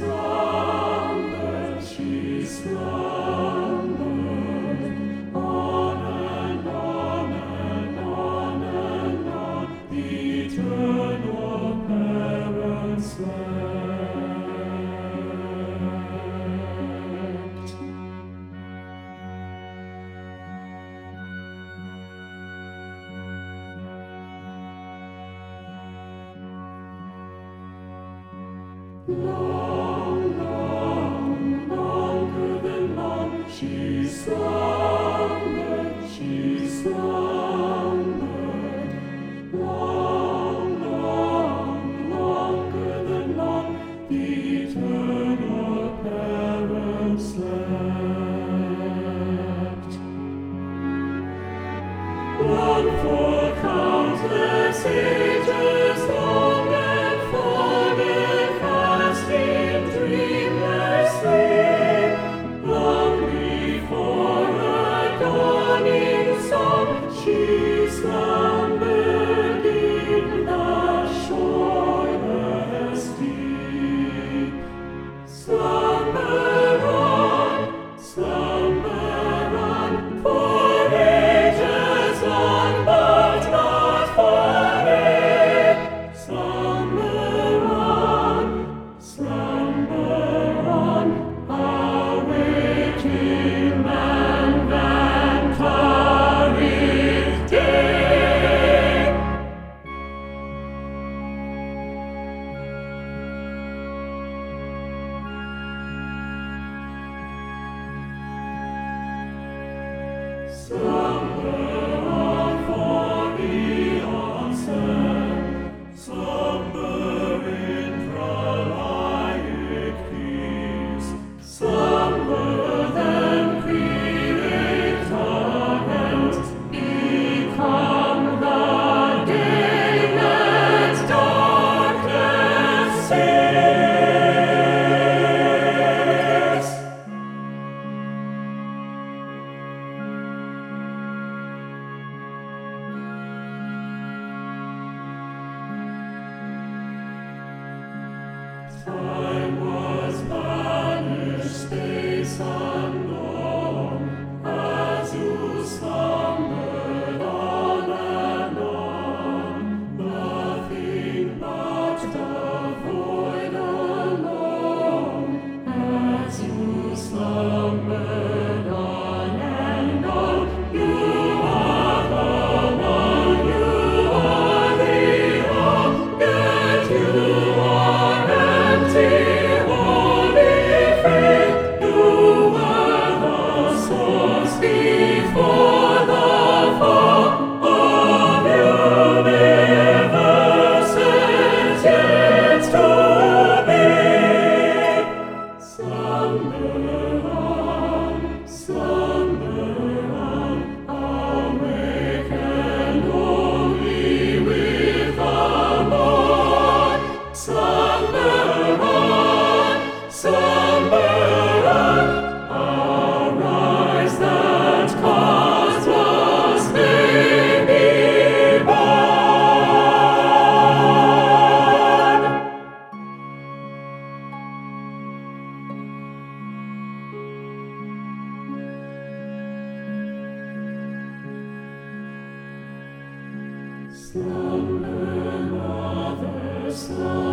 slumbered, she slumbered. On and on and on and on, the eternal parents slept. Long, long, longer than long, she slumbered, she slumbered. Long, long, longer than long, the eternal parents slept. Long for countless ages, long and folded fast in dreamless sleep. Long before a dawning song, she slumbered in the shoreless deep. Slumber on, for ages long, but not forever. Slumber on, awaiting man vantaric day. Slumber on for eons then, slumber in prolaic peace. Slumber then create the end, become the day that darkness sees. Time was banished, space unknown, as you slumbered on and on, nothing but the void alone. As you slumbered on and on, you are the one, you are the all, yet you are empty, holy faith. You were the source before the fall of universes yet to be. Slumber on, awaken only with the morn. Slumber on, arise that cause was may be born. Slumber, mother, slumber.